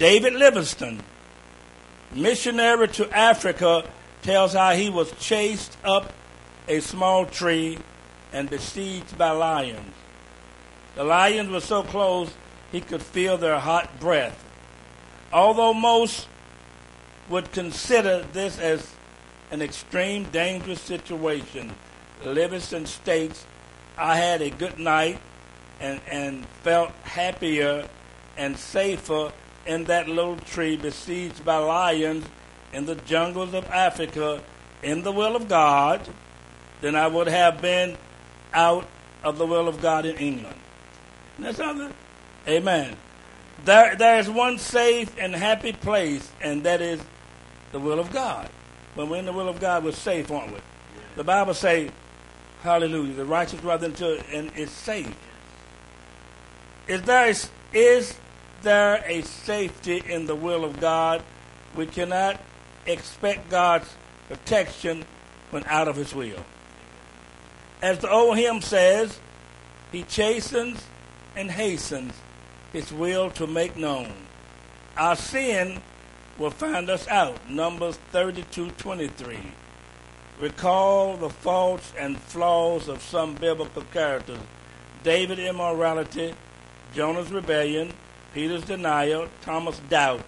David Livingstone, missionary to Africa, tells how he was chased up a small tree and besieged by lions. The lions were so close he could feel their hot breath. Although most would consider this as an extreme dangerous situation, Livingstone states, I had a good night and felt happier and safer in that little tree besieged by lions in the jungles of Africa in the will of God than I would have been out of the will of God in England. Isn't that something? Amen. There is one safe and happy place, and that is the will of God. When we're in the will of God, we're safe, aren't we? The Bible says, hallelujah, the righteous brother into it and is safe. Is there a safety in the will of God? We cannot expect God's protection when out of his will. As the old hymn says, he chastens and hastens his will to make known. Our sin will find us out. Numbers 32:23. Recall the faults and flaws of some biblical characters. David's immorality, Jonah's rebellion, Peter's denial, Thomas' doubt.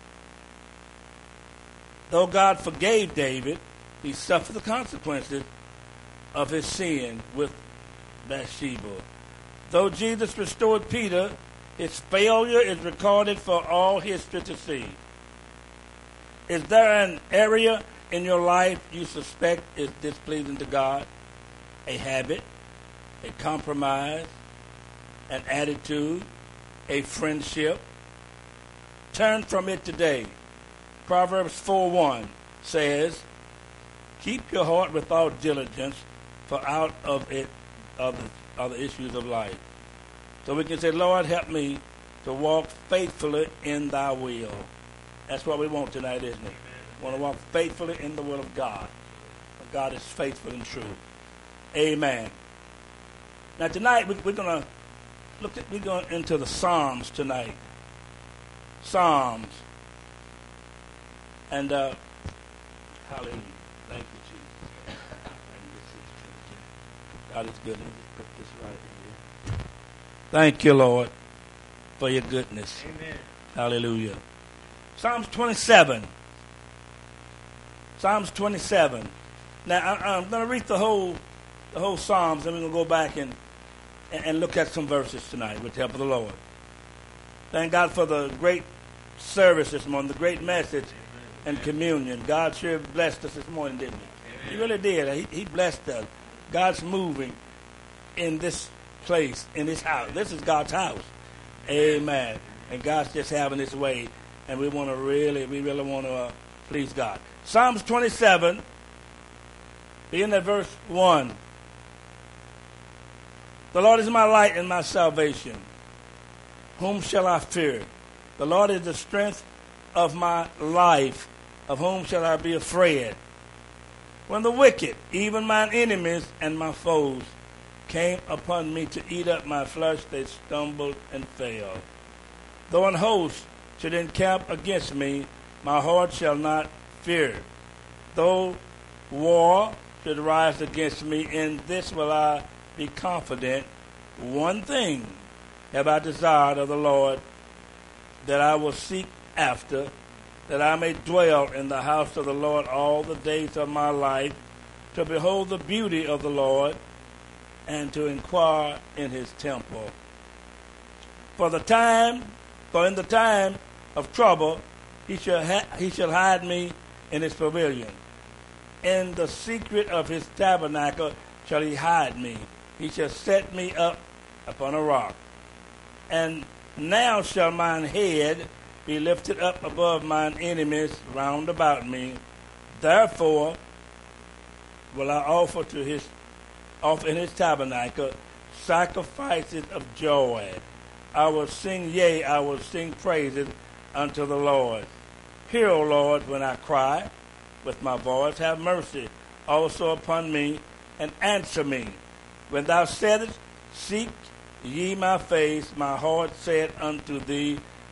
Though God forgave David, he suffered the consequences of his sin with Bathsheba. Though Jesus restored Peter, his failure is recorded for all history to see. Is there an area in your life you suspect is displeasing to God? A habit, a compromise, an attitude, a friendship? Turn from it today. Proverbs 4:1 says, keep your heart with all diligence, for out of it are the issues of life. So we can say, Lord, help me to walk faithfully in thy will. That's what we want tonight, isn't it? We want to walk faithfully in the will of God. God is faithful and true. Amen. Now tonight we're going into the Psalms tonight. Psalms. And hallelujah. Thank you, Jesus. God is good. Put this right here. Thank you, Lord, for your goodness. Amen. Hallelujah. Psalms 27. Psalms 27. Now I'm going to read the whole Psalms, and we're going to go back and look at some verses tonight with the help of the Lord. Thank God for the great service this morning, the great message and communion. God sure blessed us this morning, didn't he? He really did. He blessed us. God's moving in this place, in this house. This is God's house. Amen. And God's just having his way. And we really want to please God. Psalms 27, beginning at verse 1. The Lord is my light and my salvation. Whom shall I fear? The Lord is the strength of my life. Of whom shall I be afraid? When the wicked, even mine enemies and my foes, came upon me to eat up my flesh, they stumbled and fell. Though an host should encamp against me, my heart shall not fear. Though war should rise against me, in this will I be confident. One thing have I desired of the Lord, that I will seek after, that I may dwell in the house of the Lord all the days of my life, to behold the beauty of the Lord, and to inquire in his temple. For in the time of trouble, he shall hide me in his pavilion. In the secret of his tabernacle shall he hide me. He shall set me up upon a rock. And now shall mine head be lifted up above mine enemies round about me. Therefore will I offer in his tabernacle sacrifices of joy. I will sing, yea, I will sing praises unto the Lord. Hear, O Lord, when I cry with my voice. Have mercy also upon me, and answer me. When thou saidst, seek ye my face, my heart said unto thee,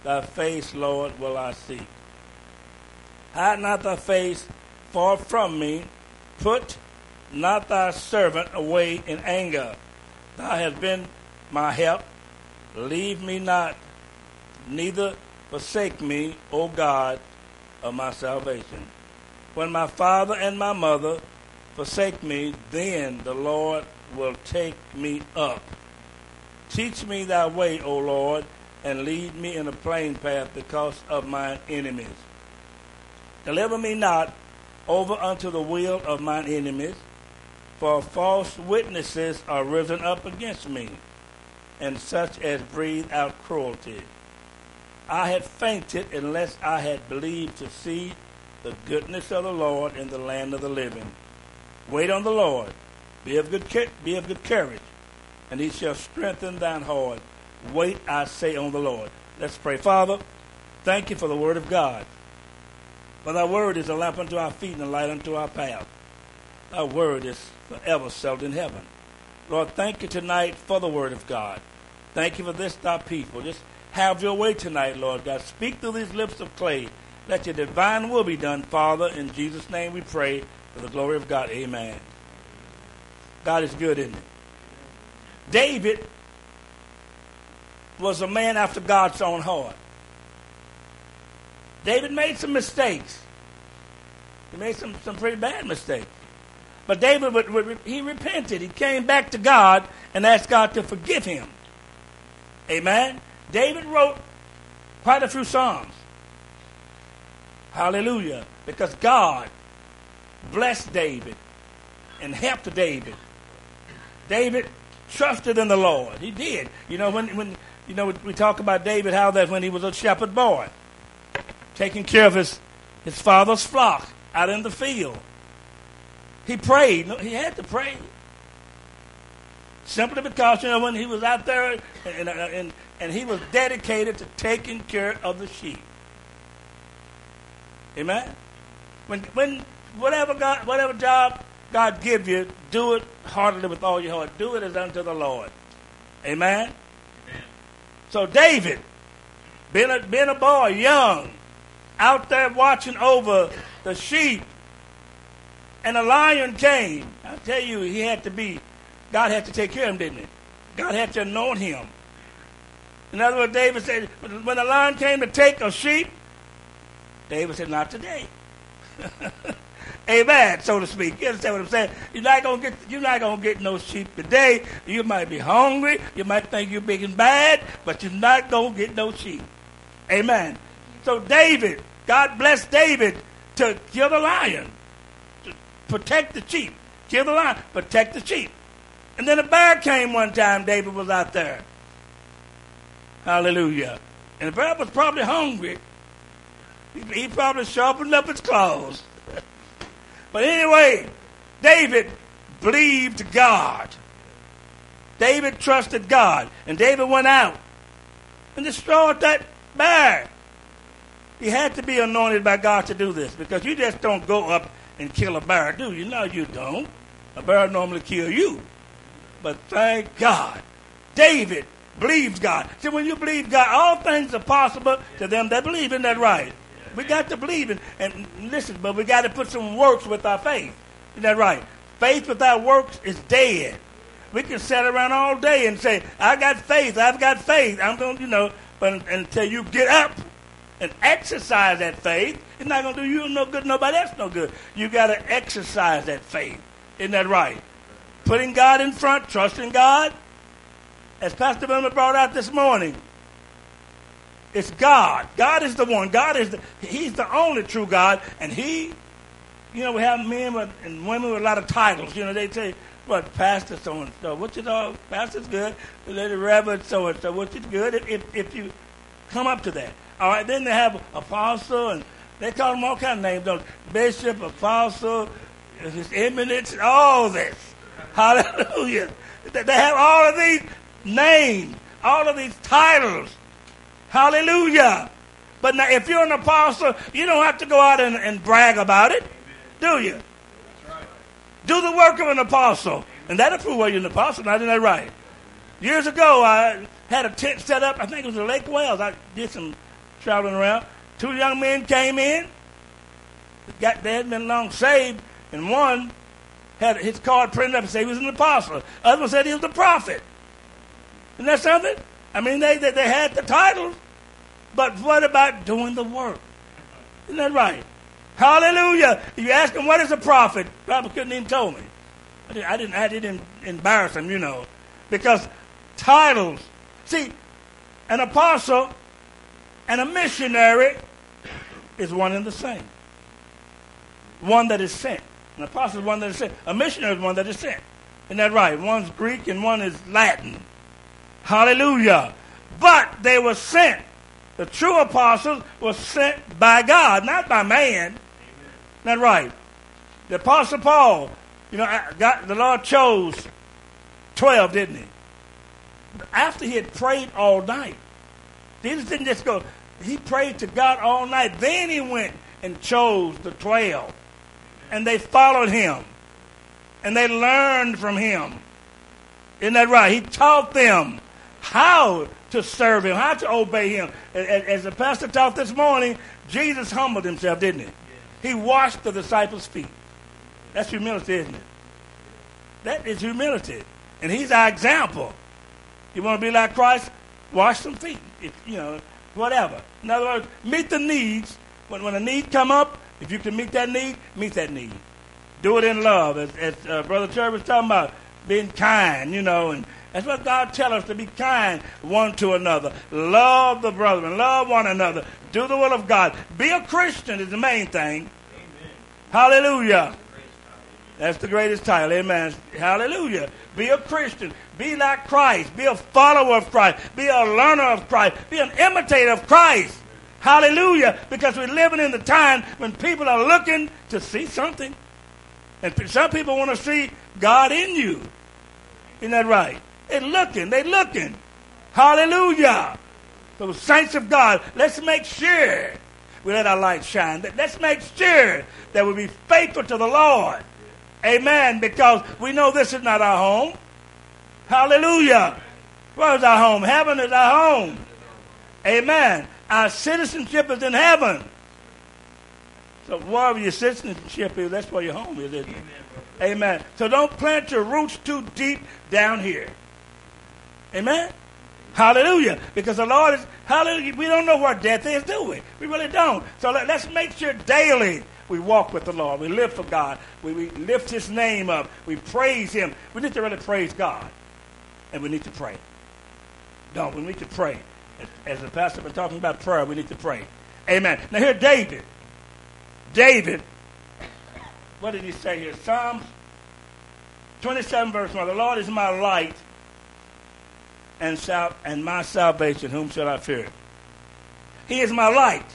Thy face, Lord, will I seek. Hide not thy face far from me. Put not thy servant away in anger. Thou hast been my help. Leave me not, neither forsake me, O God of my salvation. When my father and my mother forsake me, then the Lord will take me up. Teach me thy way, O Lord, and lead me in a plain path because of mine enemies. Deliver me not over unto the will of mine enemies, for false witnesses are risen up against me, and such as breathe out cruelty. I had fainted unless I had believed to see the goodness of the Lord in the land of the living. Wait on the Lord. Be of good courage, and he shall strengthen thine heart. Wait, I say, on the Lord. Let's pray. Father, thank you for the word of God. For thy word is a lamp unto our feet and a light unto our path. Thy word is forever settled in heaven. Lord, thank you tonight for the word of God. Thank you for this, thy people. Just have your way tonight, Lord God. Speak through these lips of clay. Let your divine will be done, Father. In Jesus' name we pray for the glory of God. Amen. God is good, isn't he? David was a man after God's own heart. David made some mistakes. He made some pretty bad mistakes. But David, he repented. He came back to God and asked God to forgive him. Amen. David wrote quite a few Psalms. Hallelujah. Because God blessed David and helped David. David trusted in the Lord. He did. You know, when we talk about David, how that when he was a shepherd boy, taking care of his father's flock out in the field, he prayed. He had to pray. Simply because, when he was out there and he was dedicated to taking care of the sheep. Amen? When whatever job God give you, do it heartily with all your heart. Do it as unto the Lord. Amen? Amen. So David, being a boy, young, out there watching over the sheep, and a lion came. I tell you, God had to take care of him, didn't he? God had to anoint him. In other words, David said, when the lion came to take a sheep, David said, not today. Amen, so to speak. You understand what I'm saying? You're not gonna get no sheep today. You might be hungry. You might think you're big and bad, but you're not gonna get no sheep. Amen. So David, God blessed David to kill the lion, to protect the sheep. Kill the lion, protect the sheep. And then a bear came one time. David was out there. Hallelujah. And the bear was probably hungry. He probably sharpened up his claws. But anyway, David believed God. David trusted God. And David went out and destroyed that bear. He had to be anointed by God to do this, because you just don't go up and kill a bear, do you? No, you don't. A bear normally kill you. But thank God, David believed God. See, when you believe God, all things are possible to them that believe. Isn't that right? We got to believe in, and listen, but we got to put some works with our faith. Isn't that right? Faith without works is dead. We can sit around all day and say, I've got faith. I'm going to, but until you get up and exercise that faith, it's not going to do you no good, nobody else no good. You got to exercise that faith. Isn't that right? Putting God in front, trusting God. As Pastor Wilmer brought out this morning, it's God. God is the one. He's the only true God. And we have men and women with a lot of titles. They say, what, Pastor so-and-so. What's it all? Pastor's good. Lady Reverend so-and-so. What's it good? If you come up to that. All right, then they have apostle, and they call them all kinds of names. Don't Bishop, apostle, his eminence, all this. Hallelujah. They have all of these names, all of these titles. Hallelujah. But now, if you're an apostle, you don't have to go out and brag about it, do you? That's right. Do the work of an apostle. And that'll prove whether you're an apostle. Now, isn't that right? Years ago, I had a tent set up. I think it was in Lake Wales. I did some traveling around. 2 young men came in. They had been long saved, and one had his card printed up and said he was an apostle. The other one said he was a prophet. Isn't that something? I mean, they had the titles, but what about doing the work? Isn't that right? Hallelujah. You ask him, what is a prophet? Probably couldn't even tell me. I didn't embarrass him, because titles. See, an apostle and a missionary is one and the same. One that is sent. An apostle is one that is sent. A missionary is one that is sent. Isn't that right? One's Greek and one is Latin. Hallelujah. But they were sent. The true apostles were sent by God, not by man. Amen. Isn't that right? The apostle Paul, the Lord chose 12, didn't he? After he had prayed all night. Jesus didn't just go. He prayed to God all night. Then he went and chose the 12. And they followed him. And they learned from him. Isn't that right? He taught them how to serve him, how to obey him. As the pastor taught this morning, Jesus humbled himself, didn't he? He washed the disciples' feet. That's humility, isn't it? That is humility. And he's our example. You want to be like Christ? Wash some feet. Whatever. In other words, meet the needs. When a need come up, if you can meet that need, meet that need. Do it in love. As Brother Terry was talking about, being kind, and that's what God tells us, to be kind one to another. Love the brethren. Love one another. Do the will of God. Be a Christian is the main thing. Amen. Hallelujah. That's the greatest title. Amen. Hallelujah. Be a Christian. Be like Christ. Be a follower of Christ. Be a learner of Christ. Be an imitator of Christ. Hallelujah. Because we're living in the time when people are looking to see something. And some people want to see God in you. Isn't that right? They're looking. Hallelujah. So saints of God, let's make sure we let our light shine. Let's make sure that we be faithful to the Lord. Amen. Because we know this is not our home. Hallelujah. Where is our home? Heaven is our home. Amen. Our citizenship is in heaven. So wherever your citizenship is, that's where your home is, isn't it? Amen. So don't plant your roots too deep down here. Amen. Hallelujah. Because the Lord is, hallelujah, we don't know where death is, do we? We really don't. So let's make sure daily we walk with the Lord. We live for God. We lift his name up. We praise him. We need to really praise God. And we need to pray. We need to pray. As the pastor been talking about prayer, we need to pray. Amen. Now here David, what did he say here? Psalms 27 verse 1. The Lord is my light and my salvation. Whom shall I fear? He is my light.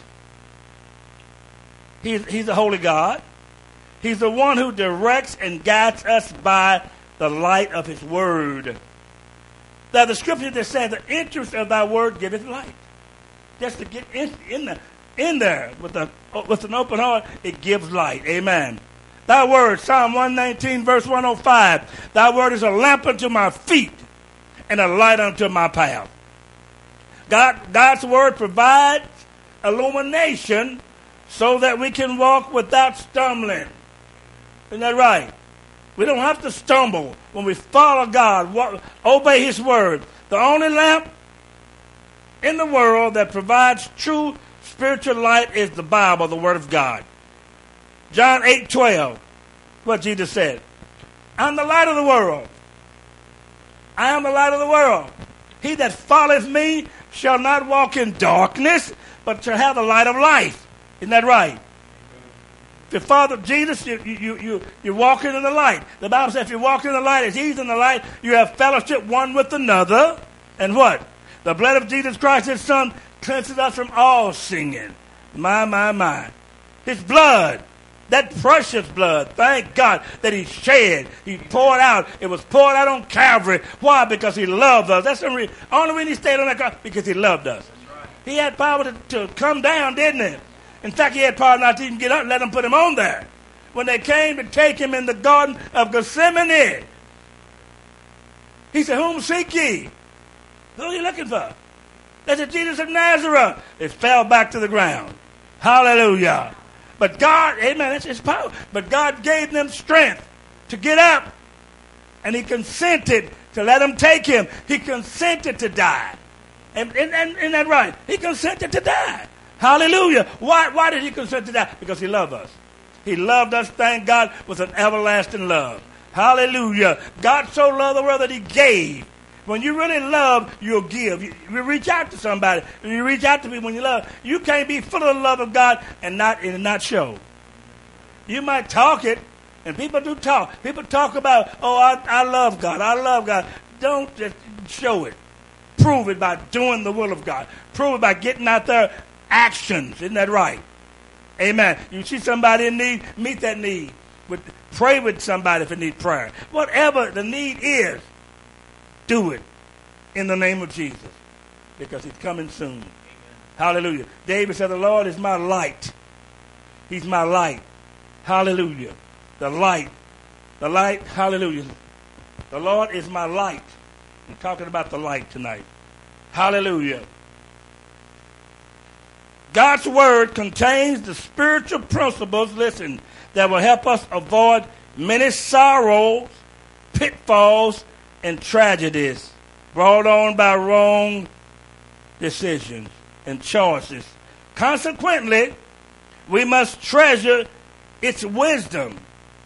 He's the holy God. He's the one who directs and guides us by the light of his word. Now the scripture that says, the entrance of thy word giveth light. Just to get in there with an open heart, it gives light. Amen. Thy word, Psalm 119, verse 105. Thy word is a lamp unto my feet and a light unto my path. God's word provides illumination so that we can walk without stumbling. Isn't that right? We don't have to stumble when we follow God, obey his word. The only lamp in the world that provides true spiritual light is the Bible, the word of God. John 8:12, what Jesus said. I'm the light of the world. I am the light of the world. He that followeth me shall not walk in darkness, but shall have the light of life. Isn't that right? If you follow Jesus, you're walking in the light. The Bible says if you walk in the light as he's in the light, you have fellowship one with another. And what? The blood of Jesus Christ, his son, cleanses us from all sin. My. His blood, that precious blood, thank God that he shed. He poured out. It was poured out on Calvary. Why? Because he loved us. That's the only reason he stayed on that cross, because he loved us. Right. He had power to come down, didn't he? In fact, he had power not to even get up and let them put him on there. When they came to take him in the Garden of Gethsemane, he said, whom seek ye? Who are you looking for? They said, Jesus of Nazareth. They fell back to the ground. Hallelujah. But God, amen, that's his power. But God gave them strength to get up. And he consented to let them take him. He consented to die. And isn't that right? He consented to die. Hallelujah. Why did he consent to die? Because he loved us. He loved us, thank God, with an everlasting love. Hallelujah. God so loved the world that he gave. When you really love, you'll give. You reach out to somebody. You reach out to people when you love. You can't be full of the love of God and not show. You might talk it, and people do talk. People talk about, oh, I love God. I love God. Don't just show it. Prove it by doing the will of God. Prove it by getting out there actions. Isn't that right? Amen. You see somebody in need, meet that need. Pray with somebody if it needs prayer. Whatever the need is, do it in the name of Jesus, because he's coming soon. Amen. Hallelujah. David said, the Lord is my light. He's my light. Hallelujah. The light. The light. Hallelujah. The Lord is my light. I'm talking about the light tonight. Hallelujah. God's word contains the spiritual principles, listen, that will help us avoid many sorrows, pitfalls, and tragedies brought on by wrong decisions and choices. Consequently, we must treasure its wisdom.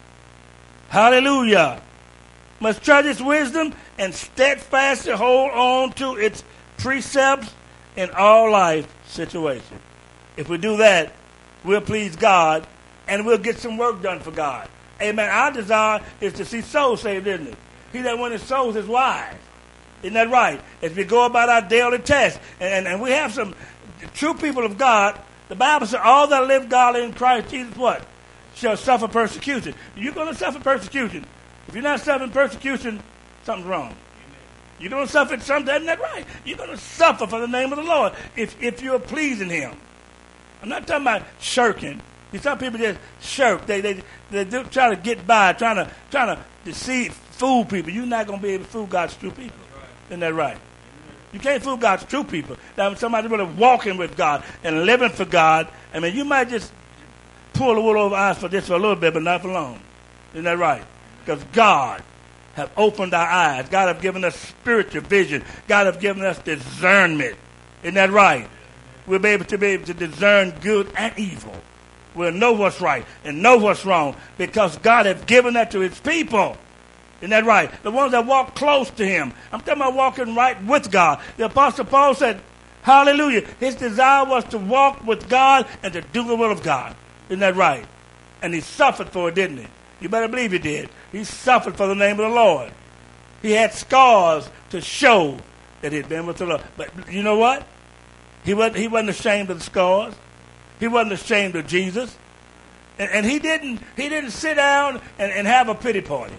Hallelujah. Must treasure its wisdom and steadfastly hold on to its precepts in all life situations. If we do that, we'll please God and we'll get some work done for God. Amen. Our desire is to see souls saved, isn't it? He that winneth souls is wise. Isn't that right? As we go about our daily task. And we have some true people of God. The Bible says all that live godly in Christ Jesus, what? Shall suffer persecution. You're going to suffer persecution. If you're not suffering persecution, something's wrong. You're going to suffer something, isn't that right? You're going to suffer for the name of the Lord if you're pleasing him. I'm not talking about shirking. Some people just shirk. They do try to get by, trying to deceive, fool people. You're not going to be able to fool God's true people. Isn't that right? You can't fool God's true people. Now, when somebody's really walking with God and living for God, I mean, you might just pull the wool over eyes for this for a little bit, but not for long. Isn't that right? Because God have opened our eyes. God have given us spiritual vision. God have given us discernment. Isn't that right? We'll be able to discern good and evil. We'll know what's right and know what's wrong because God has given that to his people. Isn't that right? The ones that walk close to him. I'm talking about walking right with God. The Apostle Paul said, hallelujah, his desire was to walk with God and to do the will of God. Isn't that right? And he suffered for it, didn't he? You better believe he did. He suffered for the name of the Lord. He had scars to show that he had been with the Lord. But you know what? He wasn't ashamed of the scars. He wasn't ashamed of Jesus. And he didn't sit down and have a pity party.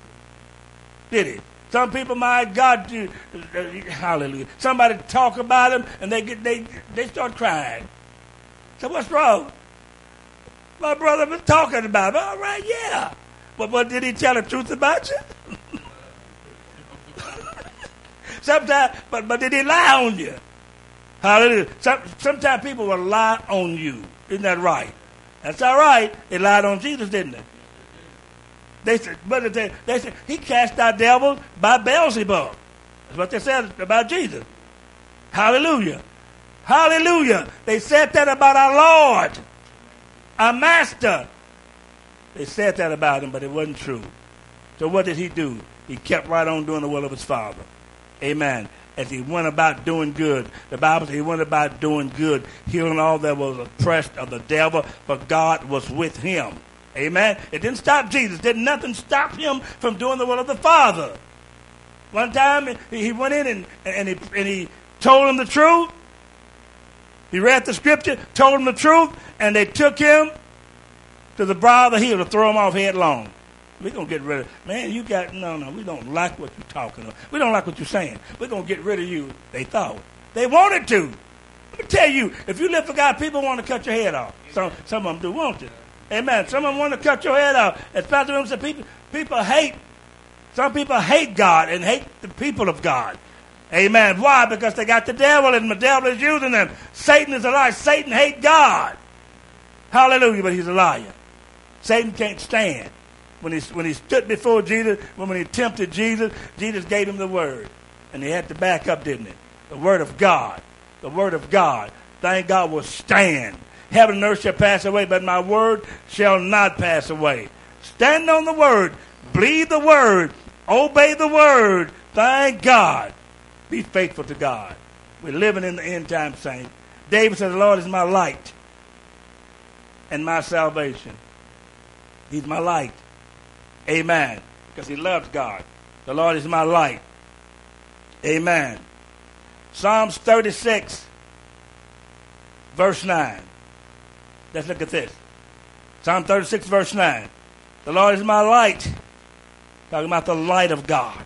Did he? Some people, my God, hallelujah. Somebody talk about him and they start crying. So what's wrong? My brother was talking about him. All right, yeah. But did he tell the truth about you? Sometimes, but did he lie on you? Hallelujah. Sometimes people will lie on you. Isn't that right? That's all right. They lied on Jesus, didn't they? They said he cast out devils by Beelzebub. That's what they said about Jesus. Hallelujah. Hallelujah. They said that about our Lord, our Master. They said that about him, but it wasn't true. So what did he do? He kept right on doing the will of his Father. Amen. As he went about doing good. The Bible says he went about doing good, healing all that was oppressed of the devil, but God was with him. Amen. It didn't stop Jesus. Didn't nothing stop him from doing the will of the Father. One time he went in and he told him the truth. He read the scripture, told him the truth, and they took him to the brow of the hill to throw him off headlong. We're going to get rid of man, you got, no, we don't like what you're talking about. We don't like what you're saying. We're going to get rid of you. They thought. They wanted to. Let me tell you, if you live for God, people want to cut your head off. Some of them do, won't you? Amen. Some of them want to cut your head off. Especially when people hate. Some people hate God and hate the people of God. Amen. Why? Because they got the devil and the devil is using them. Satan is a liar. Satan hates God. Hallelujah, but he's a liar. Satan can't stand. When he stood before Jesus, when he tempted Jesus, Jesus gave him the word. And he had to back up, didn't he? The word of God. The word of God. Thank God will stand. Heaven and earth shall pass away, but my word shall not pass away. Stand on the word. Believe the word. Obey the word. Thank God. Be faithful to God. We're living in the end time, saints. David said, the Lord is my light and my salvation. He's my light. Amen. Because he loves God. The Lord is my light. Amen. Psalms 36, verse 9. Let's look at this. Psalm 36, verse 9. The Lord is my light. Talking about the light of God.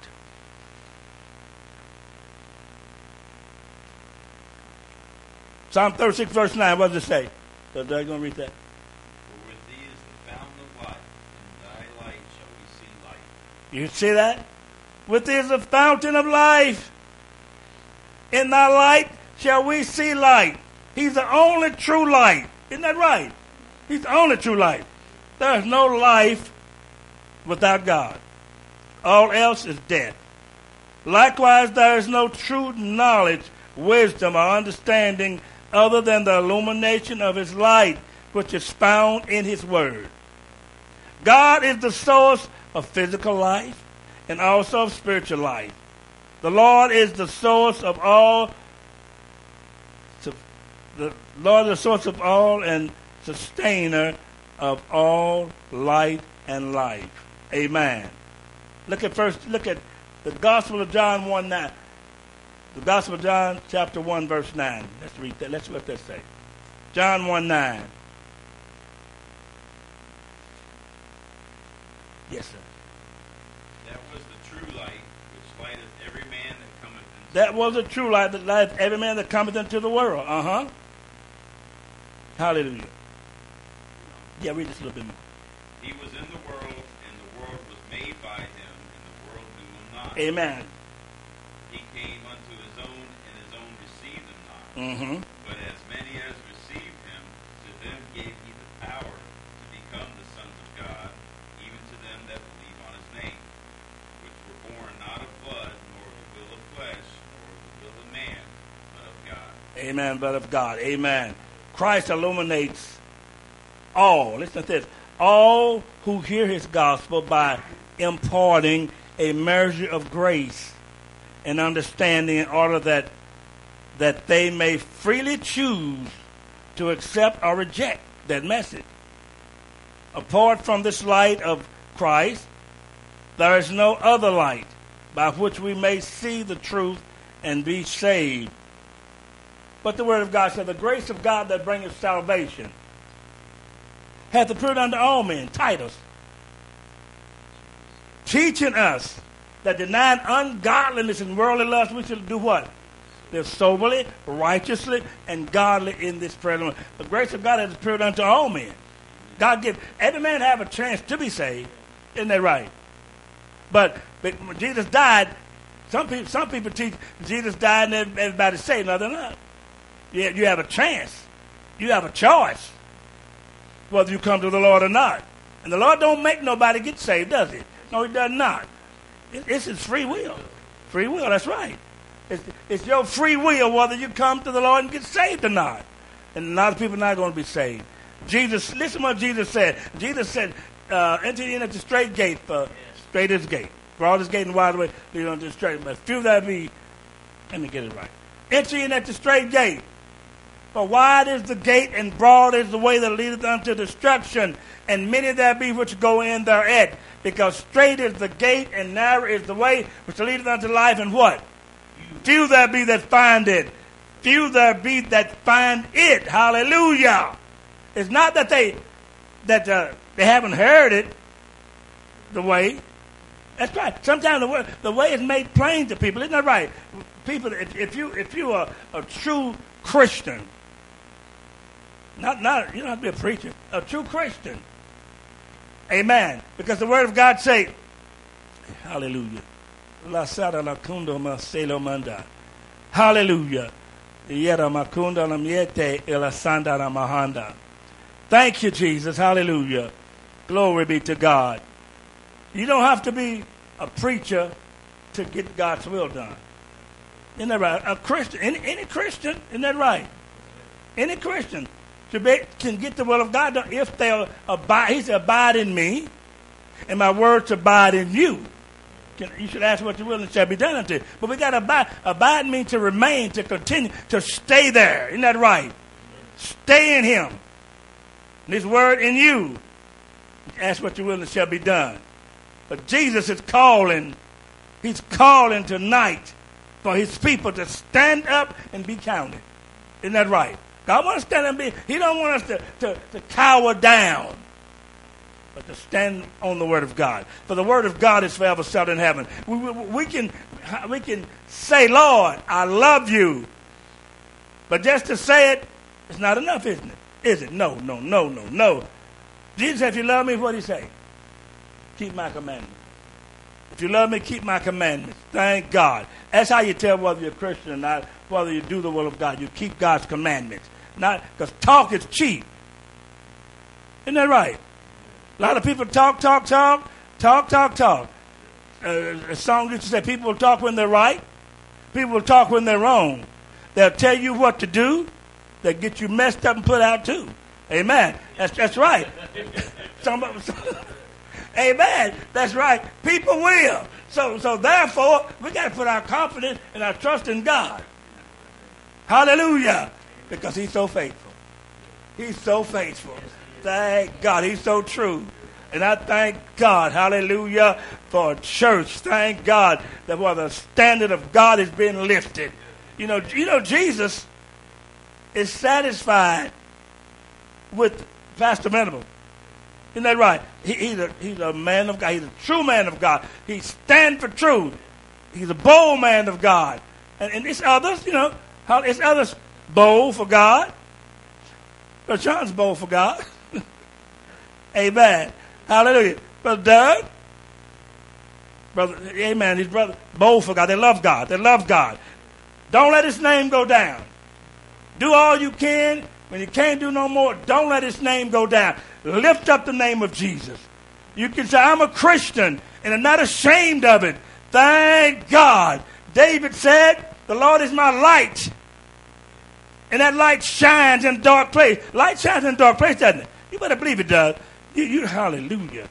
Psalm 36, verse 9. What does it say? So are you going to read that? For with thee is the fountain of life, and thy light shall we see light. You see that? With thee is the fountain of life. In thy light shall we see light. He's the only true light. Isn't that right? He's the only true light. There is no life without God. All else is death. Likewise, there is no true knowledge, wisdom, or understanding other than the illumination of his light, which is found in his word. God is the source of physical life and also of spiritual life. The Lord is the source of all. The Lord is the source of all and sustainer of all light and life. Amen. Look at the Gospel of John 1:9. The Gospel of John, chapter 1, verse 9. Let's read that. Let's see what that say. John 1:9. Yes, sir. That was the true light, which lighteth every man that cometh into That was the true light that lighteth every man that cometh into the world. Hallelujah. Yeah, read this a little bit more. He was in the world, and the world was made by him, and the world knew him not. Amen. He came unto his own, and his own received him not. Mm-hmm. But as many as received him, to them gave he the power to become the sons of God, even to them that believe on his name, which were born not of blood, nor of the will of flesh, nor of the will of man, but of God. Amen, but of God. Amen. Christ illuminates all. Listen to this. All who hear his gospel by imparting a measure of grace and understanding in order that they may freely choose to accept or reject that message. Apart from this light of Christ, there is no other light by which we may see the truth and be saved. But the word of God said, the grace of God that bringeth salvation hath appeared unto all men, Titus, teaching us that denying ungodliness and worldly lust, we should do what? Live soberly, righteously, and godly in this present world. The grace of God has appeared unto all men. God gives every man have a chance to be saved. Isn't that right? But when Jesus died, some people teach Jesus died and everybody's saved. No, they're not. You have a chance. You have a choice whether you come to the Lord or not. And the Lord don't make nobody get saved, does he? No, he does not. It's his free will. Free will, that's right. It's your free will whether you come to the Lord and get saved or not. And a lot of people are not going to be saved. Listen what Jesus said. Jesus said, enter in at the straight gate, for straight is the gate. Broad is the gate and wide way, lead on to the straight. But few there be, let me get it right. Enter in at the straight gate. For wide is the gate and broad is the way that leadeth unto destruction, and many there be which go in thereat. Because straight is the gate and narrow is the way which leadeth unto life, and what? Few there be that find it. Few there be that find it. Hallelujah. It's not that they haven't heard it, the way. That's right. Sometimes the way is made plain to people. Isn't that right? People, if you are a true Christian, not you don't have to be a preacher, a true Christian. Amen. Because the word of God say, hallelujah. La Sada La Kundo Maselo Manda. Hallelujah. Yera Makunda Lamiete Elasanda Mahanda. Thank you, Jesus. Hallelujah. Glory be to God. You don't have to be a preacher to get God's will done. Isn't that right? A Christian, any Christian, isn't that right? Any Christian can get the will of God done if they'll abide. He said, abide in me, and my words abide in you. You should ask what you will and shall be done unto you. But we got to abide. Abide means to remain, to continue, to stay there. Isn't that right? Stay in him. And his word in you. Ask what you will and it shall be done. But Jesus is calling. He's calling tonight for his people to stand up and be counted. Isn't that right? God wants to stand up and be. He don't want us to cower down, but to stand on the word of God. For the word of God is forever settled in heaven. We can say, Lord, I love you. But just to say it, it's not enough, isn't it? Is it? No. Jesus said, if you love me, what did he say? Keep my commandments. If you love me, keep my commandments. Thank God. That's how you tell whether you're a Christian or not, whether you do the will of God. You keep God's commandments. Not because talk is cheap. Isn't that right? A lot of people talk. A song used to say, people will talk when they're right. People will talk when they're wrong. They'll tell you what to do. They'll get you messed up and put out too. Amen. That's right. Amen. That's right. People will. So therefore, we got to put our confidence and our trust in God. Hallelujah. Because he's so faithful. He's so faithful. Thank God. He's so true. And I thank God, hallelujah, for a church. Thank God that where the standard of God is being lifted. You know, Jesus is satisfied with Pastor Venable. Isn't that right? He's a man of God. He's a true man of God. He stands for truth. He's a bold man of God. And it's others, it's others bold for God. But John's bold for God. Amen. Hallelujah. Brother Doug. Amen. His brother, bold for God. They love God. They love God. Don't let his name go down. Do all you can. When you can't do no more, don't let his name go down. Lift up the name of Jesus. You can say, I'm a Christian, and I'm not ashamed of it. Thank God. David said, the Lord is my light. And that light shines in dark place. Light shines in dark place, doesn't it? You better believe it does. You hallelujah.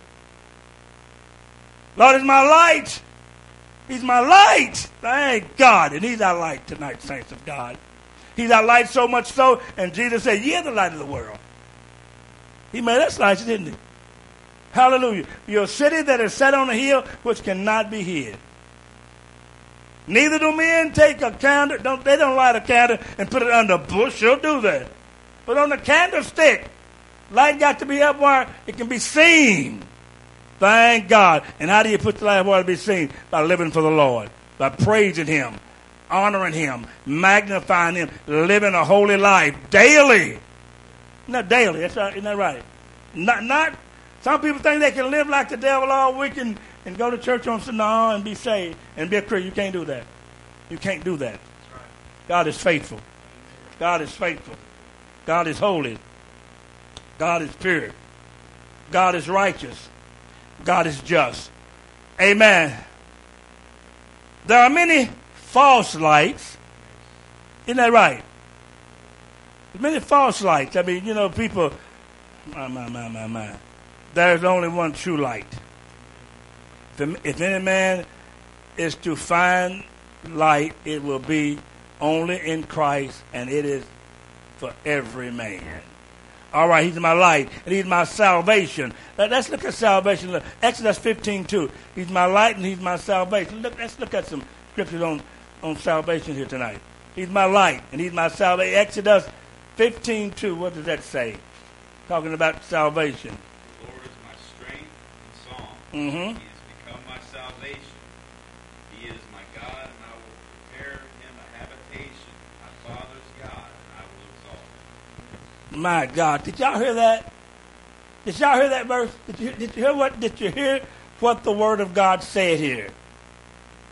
Lord is my light. He's my light. Thank God. And he's our light tonight, saints of God. He's our light so much so, and Jesus said, ye are the light of the world. He made us lights, didn't he? Hallelujah. You're a city that is set on a hill which cannot be hid. Neither do men take a candle. They don't light a candle and put it under a bush. They'll do that. But on the candlestick, light got to be up where it can be seen. Thank God. And how do you put the light where it be seen? By living for the Lord. By praising him. Honoring him. Magnifying him. Living a holy life. Daily. Not daily. Isn't that right? Not. Some people think they can live like the devil all week and go to church on Sunday and be saved and be a Christian. You can't do that. You can't do that. God is faithful. God is faithful. God is holy. God is pure. God is righteous. God is just. Amen. There are many false lights. Isn't that right? There's many false lights. I mean, people, my. There's only one true light. If any man is to find light, it will be only in Christ, and it is for every man. All right, he's my light, and he's my salvation. Let's look at salvation. Look, Exodus 15:2. He's my light, and he's my salvation. Let's look at some scriptures on salvation here tonight. He's my light, and he's my salvation. Exodus 15:2. What does that say? Talking about salvation. The Lord is my strength and song. Mm-hmm. He has become my salvation. He is my God, and I will prepare him a habitation. My Father's God, and I will exalt him. My God, did y'all hear that? Did y'all hear that verse? Did you hear what the Word of God said here?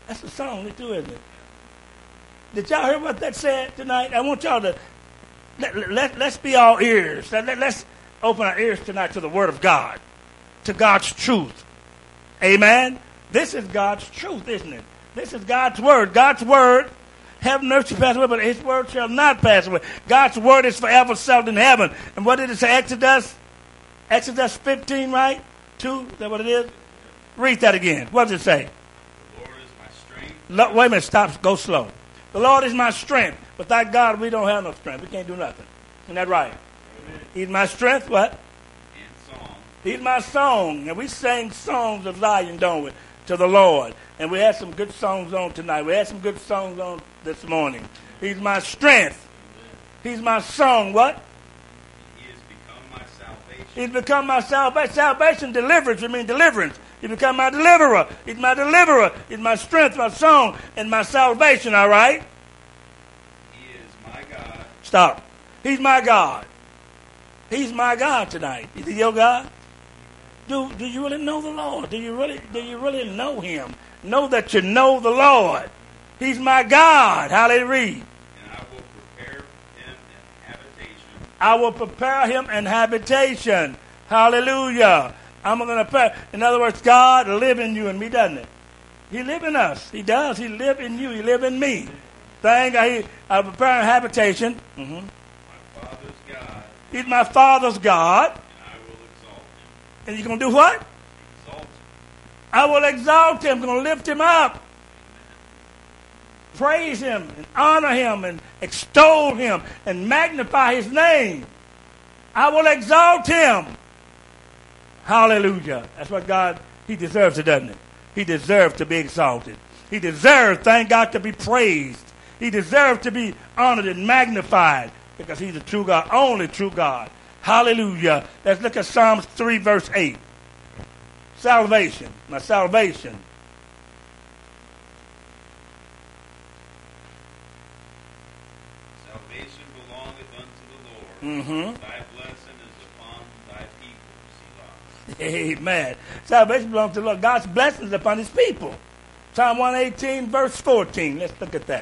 That's a song too, isn't it? Did y'all hear what that said tonight? I want y'all to let's be all ears. Let's open our ears tonight to the Word of God, to God's truth. Amen. This is God's truth, isn't it? This is God's Word. God's Word, heaven and earth shall pass away, but His Word shall not pass away. God's Word is forever settled in heaven. And what did it say? Exodus 15, right? 2, is that what it is? Read that again. What does it say? The Lord is my strength. Wait a minute, stop, go slow. The Lord is my strength. Without God, we don't have no strength. We can't do nothing. Isn't that right? Amen. He's my strength, what? And song. He's my song. And we sang songs of Zion, don't we, to the Lord. And we had some good songs on tonight. We had some good songs on this morning. He's my strength. He's my song, what? He has become my salvation. He's become my salvation. Salvation, deliverance, I mean deliverance. He become my deliverer. He's my deliverer. He's my strength, my song, and my salvation, all right? He is my God. Stop. He's my God. He's my God tonight. Is he your God? Do you really know the Lord? Do you really know Him? Know that you know the Lord. He's my God. Hallelujah. And I will prepare him an habitation. I will prepare him an habitation. Hallelujah. I'm going to prepare. In other words, God lives in you and me, doesn't it? He lives in us. He does. He lives in you. He lives in me. Thank God. I prepare a habitation. Mm-hmm. My Father's God. He's my Father's God. And I will exalt him. And you're going to do what? Exalt him. I will exalt him. I'm going to lift him up. Praise him and honor him and extol him and magnify his name. I will exalt him. Hallelujah. That's what God, he deserves it, doesn't it? He deserves to be exalted. He deserves, thank God, to be praised. He deserves to be honored and magnified because he's the true God, only true God. Hallelujah. Let's look at Psalms 3, verse 8. Salvation, my salvation. Salvation belongeth unto the Lord. Mm-hmm. Thy blessing is upon thy people. Selah. Amen. Salvation belongs to the Lord. God's blessings upon his people. Psalm 118, verse 14. Let's look at that.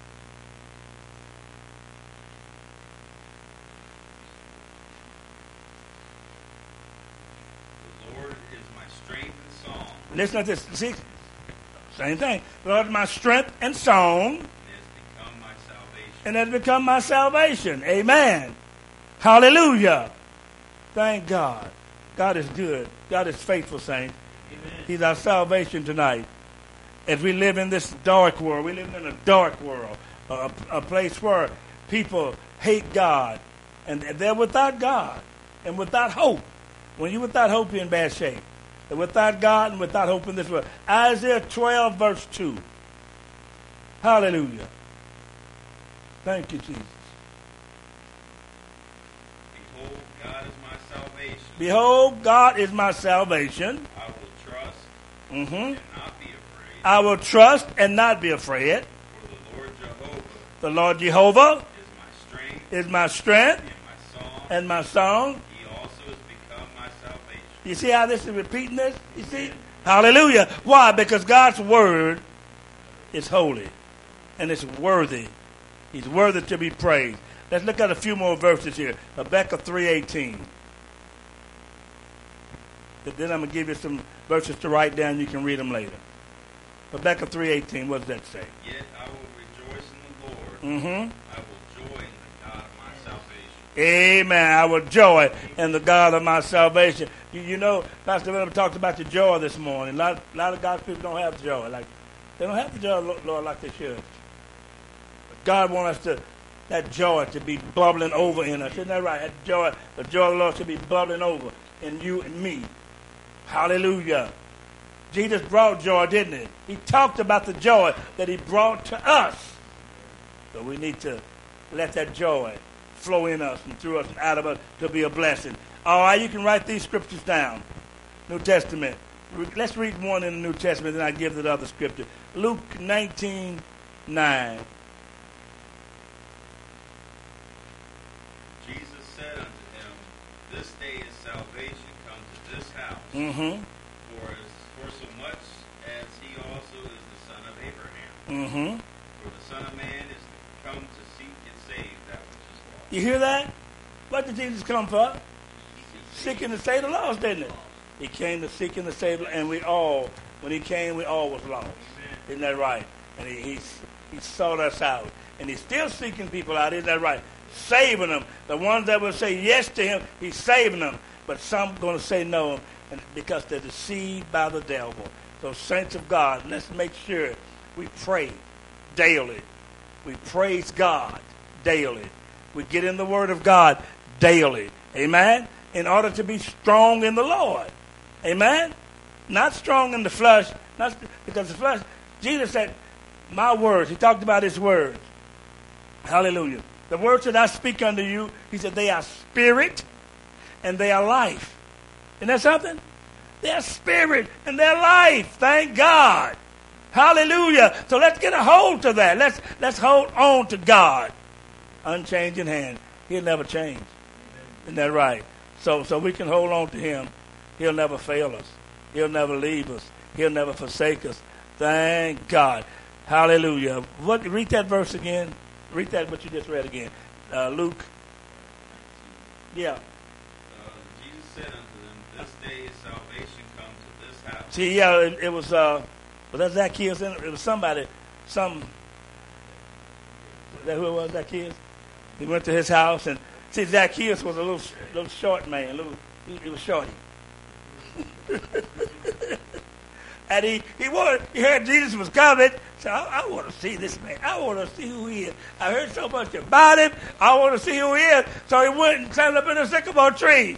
The Lord is my strength and song. Listen to this. See? Same thing. The Lord is my strength and song, And has become and my salvation. has become my salvation. Amen. Hallelujah. Thank God. God is good. God is faithful, saints. He's our salvation tonight. As we live in this dark world, we live in a dark world, a place where people hate God, and they're without God and without hope. When you're without hope, you're in bad shape. And without God and without hope in this world. Isaiah 12, verse 2. Hallelujah. Thank you, Jesus. Behold, God is my salvation. Behold, God is my salvation. I will trust Mm-hmm. and not be afraid. I will trust and not be afraid. For the Lord Jehovah The Lord Jehovah is my strength is my strength and my song. and my song. He also has become my salvation. You see how this is repeating this? You see? Hallelujah. Why? Because God's word is holy and it's worthy. He's worthy to be praised. Let's look at a few more verses here. Habakkuk 3:18. Then I'm going to give you some verses to write down. You can read them later. Habakkuk 3:18. What does that say? Yet I will rejoice in the Lord. Mm-hmm. I will joy in the God of my salvation. Amen. I will joy in the God of my salvation. You know, Pastor William talked about the joy this morning. A lot of God's people don't have joy. They don't have the joy of the Lord like they should. But God wants us that joy to be bubbling over in us. Isn't that right? That joy, the joy of the Lord should be bubbling over in you and me. Hallelujah. Jesus brought joy, didn't he? He talked about the joy that he brought to us. So we need to let that joy flow in us and through us and out of us to be a blessing. All right, you can write these scriptures down. New Testament. Let's read one in the New Testament, then I give the other scripture. Luke 19:9. Jesus said unto him, This day is salvation come to this house. Mm-hmm. For so much as he also is the son of Abraham. Mm-hmm. For the Son of Man is come to seek and save that which is lost. You hear that? What did Jesus come for? Seeking to save the lost, didn't it? He came to seek and to save, and we all, when he came, we all was lost. Isn't that right? And he sought us out. And he's still seeking people out. Isn't that right? Saving them. The ones that will say yes to him, he's saving them. But some going to say no because they're deceived by the devil. So saints of God, let's make sure we pray daily. We praise God daily. We get in the Word of God daily. Amen? In order to be strong in the Lord. Amen? Not strong in the flesh. Because the flesh, Jesus said, my words. He talked about his words. Hallelujah. The words that I speak unto you, he said, they are spirit and they are life. Isn't that something? They are spirit and they're life. Thank God. Hallelujah. So let's get a hold to that. Let's hold on to God. Unchanging hand. He'll never change. Isn't that right? So we can hold on to him. He'll never fail us. He'll never leave us. He'll never forsake us. Thank God. Hallelujah. Read that verse again. Read that what you just read again. Luke. Yeah. Jesus said unto them, this day is salvation come to this house. See, yeah, it was that Zacchaeus? It was somebody, who it was, Zacchaeus? He went to his house, and see, Zacchaeus was a little short man. He was shorty. And he heard Jesus was coming. So I want to see this man. I want to see who he is. I heard so much about him. I want to see who he is. So he went and climbed up in a sycamore tree.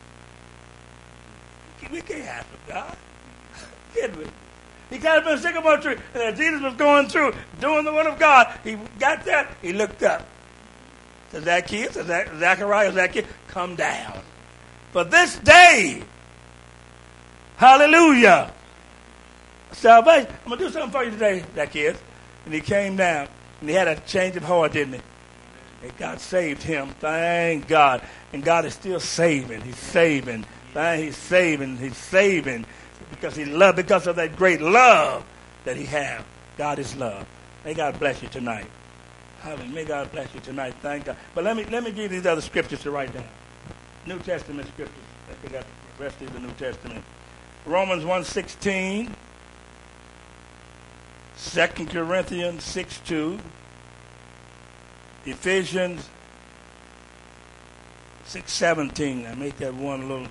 We can't have him, God. Can we? He climbed up in a sycamore tree. And as Jesus was going through, doing the word of God, he got there. He looked up. To Zacchaeus, Zacchaeus, come down. For this day, hallelujah, salvation. I'm going to do something for you today, Zacchaeus. And he came down, and he had a change of heart, didn't he? And God saved him. Thank God. And God is still saving. He's saving. He's saving. Because of that great love that he has. God is love. May God bless you tonight. Hallelujah. May God bless you tonight. Thank God. But let me give you these other scriptures to write down. New Testament scriptures. I got the rest of the New Testament. Romans 1:16. 2 Corinthians 6:2. Ephesians 6:17. I made that one a little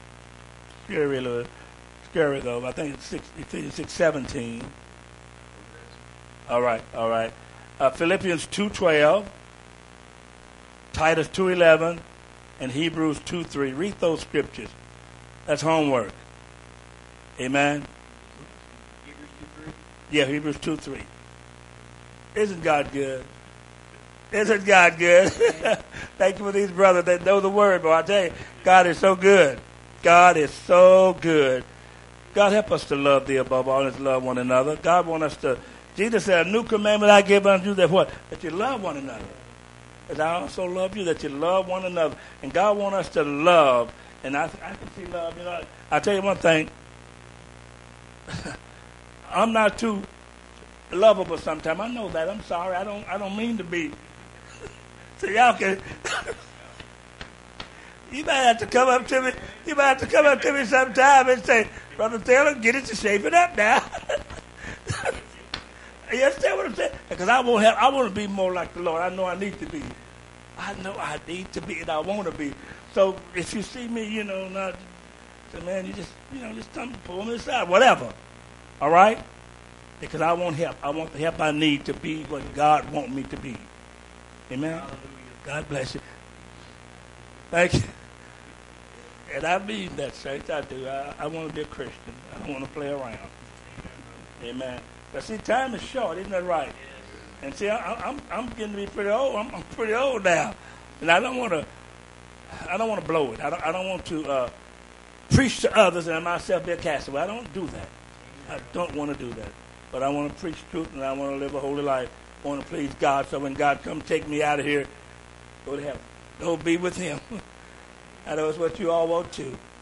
scary though. I think it's Ephesians 6:17. All right. Philippians 2:12. Titus 2:11. And Hebrews 2:3. Read those scriptures. That's homework. Amen. Yeah, Hebrews 2:3. Isn't God good? Isn't God good? Thank you for these brothers that know the word, but I tell you, God is so good. God is so good. God help us to love thee above all and to love one another. God want us to, Jesus said, a new commandment I give unto you, that what? That you love one another. As I also love you, that you love one another. And God want us to love. And I can see love. You know, I'll tell you one thing. I'm not too lovable sometimes. I know that. I'm sorry. I don't mean to be. So y'all can. You might have to come up to me. You might have to come up to me sometime and say, Brother Taylor, get it to shape it up now. You understand what I'm saying? Because I want to be more like the Lord. I know I need to be. I know I need to be, and I want to be. So if you see me, not, say, man, you just come pull me aside, whatever. All right? Because I want help. I want the help I need to be what God wants me to be. Amen? Hallelujah. God bless you. Thank you. And I mean that, saints. I do. I want to be a Christian. I don't want to play around. Amen. But see, time is short, isn't that right? And see, I'm getting to be pretty old. I'm pretty old now, and I don't want to blow it. I don't want to preach to others and myself be a castaway. I don't do that. I don't want to do that. But I want to preach truth, and I want to live a holy life. I want to please God. So when God come take me out of here, go to heaven. Go be with Him. I know it's what you all want to.